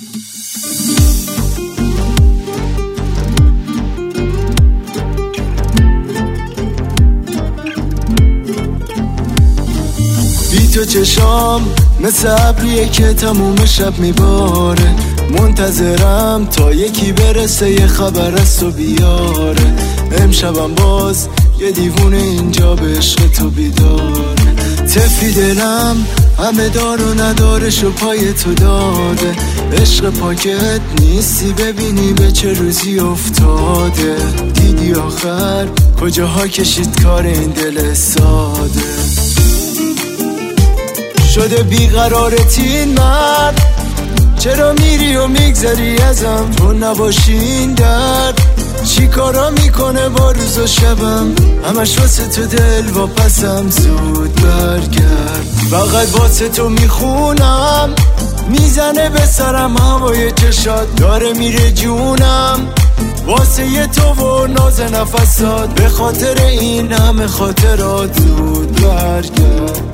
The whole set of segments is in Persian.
بی تو چشام مثل ابریه که تموم شب میباره، منتظرم تا یکی برسه یه خبر از تو بیاره. امشبم باز یه دیوونه اینجا به عشق تو بیداره. تفی دلم همه دار و ندارش و پای تو داده. عشق پاکت نیستی ببینی به چه روزی افتاده. دیدی آخر کجاها کشید کار این دل ساده. شده بیقرارت این مرد، چرا میری و میگذری ازم؟ تو نباشین درد چی کارا میکنه با روز و شبم؟ همش واسه تو دل واپسم، زود برگرد. فقط واسه تو میخونم، میزنه به سرم هوای چشات، داره میره جونم واسه یه تو و ناز نفسات. به خاطر این همه خاطرات زود برگرد.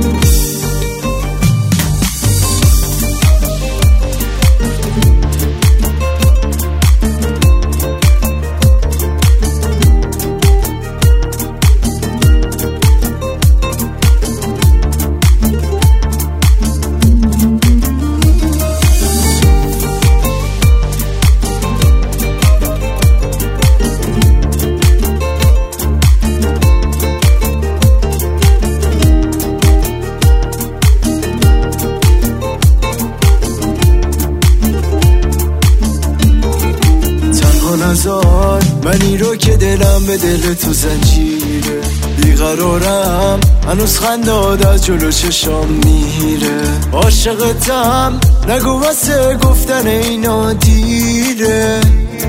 منی رو که دلم به دل تو زنجیره، بیقرارم هنوز خنداد از جلو چشام میره. عاشقتم نگو واسه گفتن اینا دیره.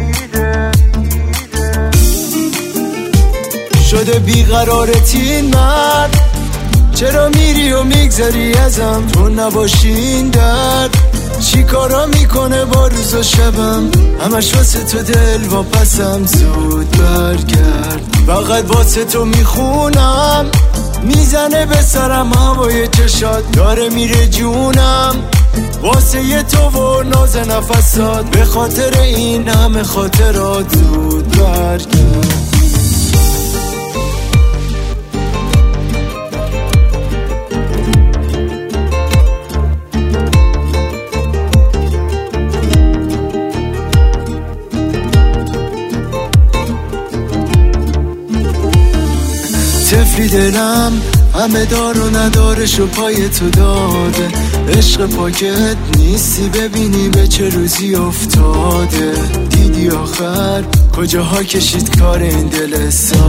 شده بیقرارت این مرد، چرا میری و میگذری ازم؟ تو نباشین درد چی کارا میکنه با روز و شبم؟ همش واسه تو دل واپسم، زود برگرد. فقط واسه تو میخونم، میزنه به سرم هوای چشات، داره میره جونم واسه یه تو و ناز نفسات. به خاطر این همه خاطرات زود برگرد. تفلی دلم همه دار و ندارش و پای تو داده. عشق پاکت نیستی ببینی به چه روزی افتاده. دیدی آخر کجاها کشید کار این دل ساده.